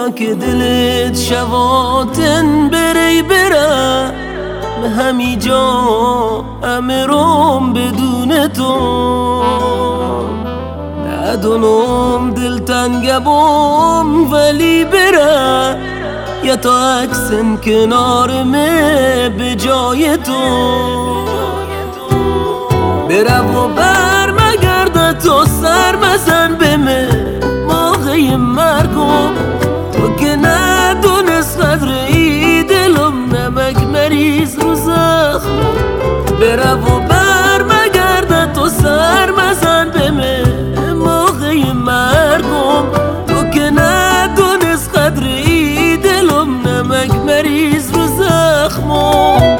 بیا که دلت شواتن بری بره به همی جا امرم بدون تو ندونم دل تنگبم ولی بره یا تا عکسن کنارمه به جای تو بره و برمگرده تو سر مزن به من موقع مرگم تو که ندونست قدر ای دلم نمک مریض رو زخم بره و برمگرده تو سر مزن به من موقع مرگم تو که ندونست قدر ای دلم نمک مریض رو زخمم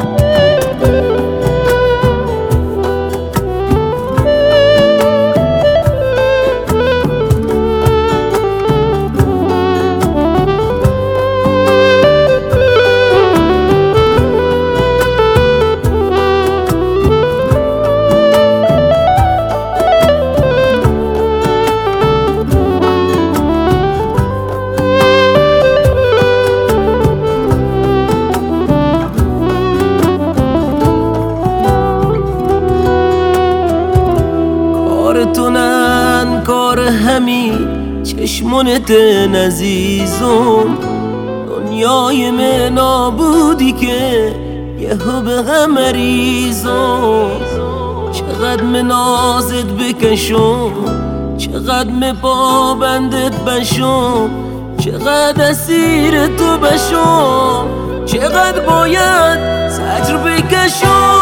کارتونن کار همی چشمونت نزیزم دنیای من نابودی که یهو به غم مریضم چقدر من نازت بکشم چقدر من پابندت بشم چقدر اسیر تو بشم چقدر باید زجر بکشم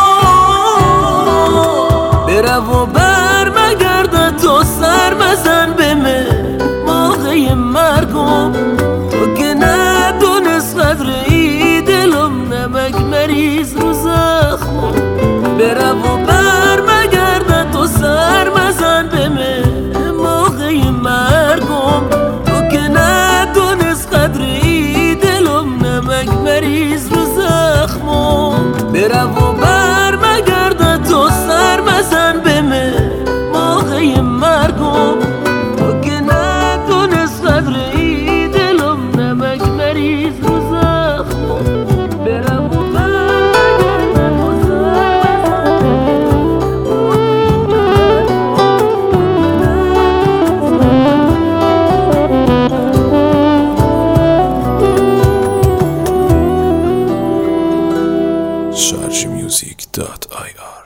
بره و برمگرده تو سر مزن به من موقع مرگم تو که ندونست قدر ای دلم نمک مریض رو زخمم بره و برمگرده تو سر مزن به من موقع مرگم تو که ندونست قدر ای دلم نمک مریض رو زخمم بره و برمگرده تو سر مزن به من موقع مرگم تو که ندونست قدر ای دلم نمک مریض رو زخمم بره و برمگرده تو سر Sharjmusic.ir